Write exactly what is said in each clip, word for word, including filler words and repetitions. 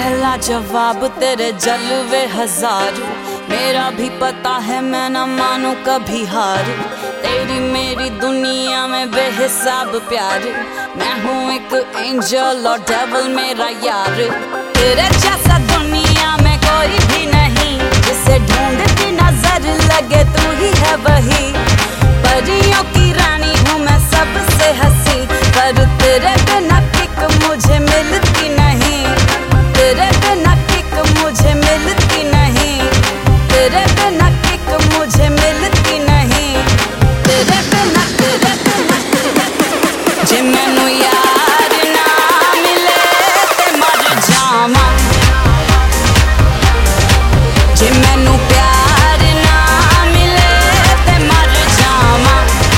पहला जवाब तेरे जलवे हजार, मेरा भी पता है मैं न मानू कभी हार। तेरी मेरी दुनिया में बेहिसाब प्यार, मैं हूँ एक एंजल और डेविल मेरा यार। तेरे जैसा दुनिया में कोई भी नहीं, जिसे ढूंढती नजर लगे तू ही है वही। परियों की रानी हूँ मैं सबसे हंसी, पर तेरे बिना किक मुझे मिलती नहीं। तेरे बिना किक मुझे मिलती नहीं। तेरे बिना किक मुझे मिलती नहीं। तेरे बिना तेरे बिना जे मैनू यार ना मिले ते मर जावा। जे मैनू प्यार ना मिले ते मर जावा।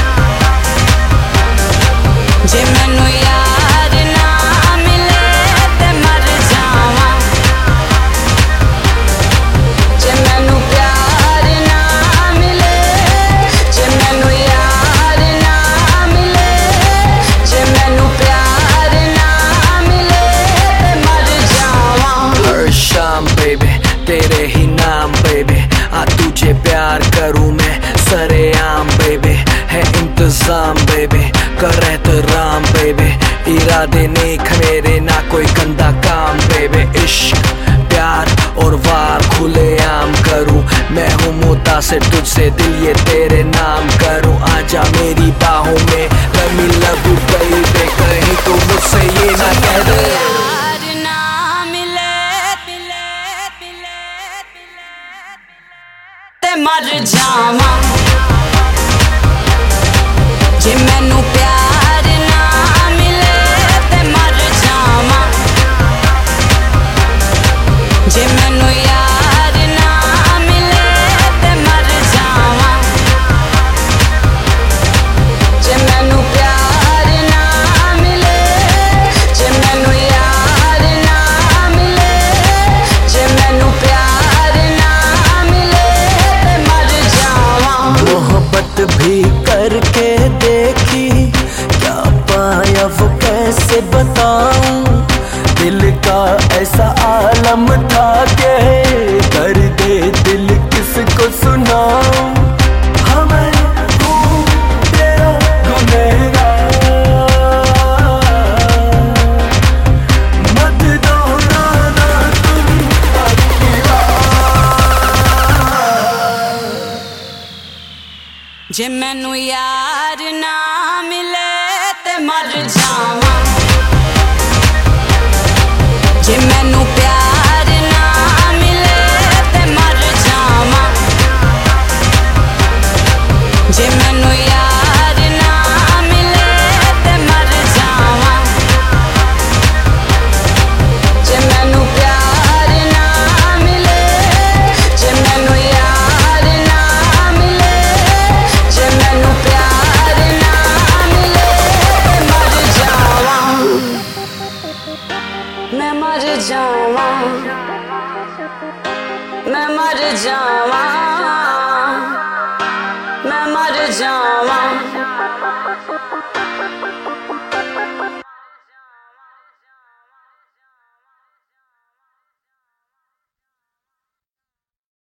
जे मैनू यार ना मिले ते मर जावा। जे मैनू प्यार ना मिले, जे मैनू यार ना मिले, जे मैनू प्यार ना मिले ते मर जावा। हर शाम बेबी तेरे ही नाम बेबी, आ तुझे प्यार करूँ मैं सरेआम बेबी। है इंतजाम बेबी कर एहतराम बेबी, इरादे नेक मेरे ना कोई गंदा काम बेबी। इश्क प्यार और वार खुले आम करूँ, मैं हूँ मुतासिर तुझसे दिल ये तेरे नाम करूँ। आजा मेरी बाहों में let me love you baby, कहीं तो मुझसे ये ना कह दे यार ना मिले ते मर जावा। जे मैनू प्यार ना मिले ते मर जावा। जे मैनू यार ना मिले ते मर जावा। जे मैनू प्यार ना मिले, जे मैनू यार ना मिले, जे मैनू प्यार ना मिले ते मर जावा। मोहब्बत भी करके देखी, क्या पाया वो कैसे बताऊं। दिल का ऐसा आलम था के कर दे दिल किसको सुनाऊं। हमें हूँ तेरा गुनहगार, मत दोहराना तुम अपनी बात। जे मैनू यार ना मिले ते मर जावा। जे मैनू प्यार ना मिले ते मर जावा। जे मैनू यार ना मिले ते मर जावा। जे मैनू प्यार ना मिले, जे मैनू यार ना मिले, जे मैनू प्यार ना मिले ते मर जावा। मैं मर जावा, मैं मर जावा।